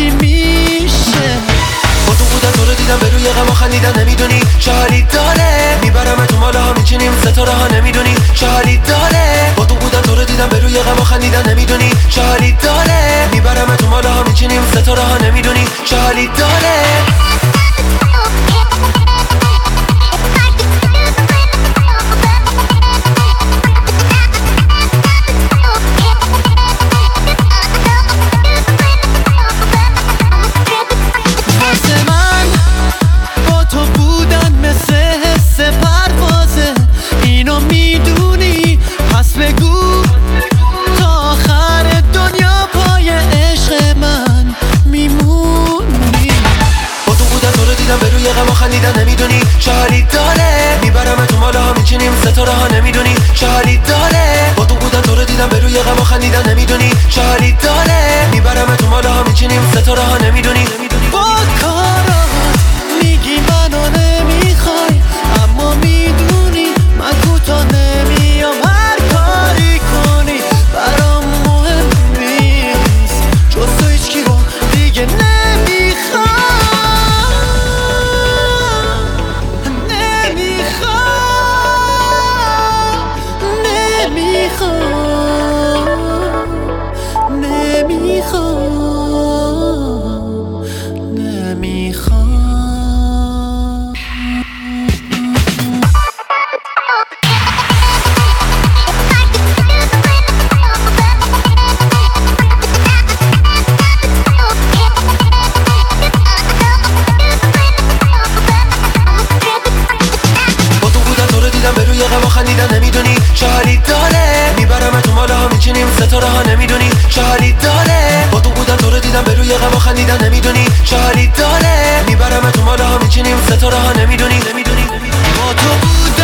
چی میشه. با تو بودن تو رو دیدم به روی غم خندیدن نمیدونی چه حالی داره. میبرم تو ماله ها میچینیم ستاره ها نمیدونی چه حالی داره. با تو بودن تو رو دیدم به روی غم خندیدن نمیدونی چه حالی داره. میبرم تو ماله ها میچینیم ستاره ها نمیدونی چه حالی داره. خندیدن نمیدونی چه حالی داره. میبرم تو ماله ها میچینیم ستاره ها نمیدونی چه حالی داره. با تو بودن تو رو دیدم به روی غم خندیدن نمیدونی چه حالی داره. میبرم تو ماله ها میچینیم ستاره ها نمیدونی. با کارات میگی منو نمیخوای، اما میدونی من کوتا نمیام. هر کاری کنی برام مهم نیست، جز تو هیچکی رو دیگه نمیخوام. خندیدن نمیدونی چه حالی داره. میبرم تو ماله ها میچینیم ستاره ها نمیدونی چه حالی داره. با تو بودن تو رو دیدم به روی غم خندیدن نمیدونی چه حالی داره. میبرم تو ماله ها میچینیم ستاره ها نمیدونی. با تو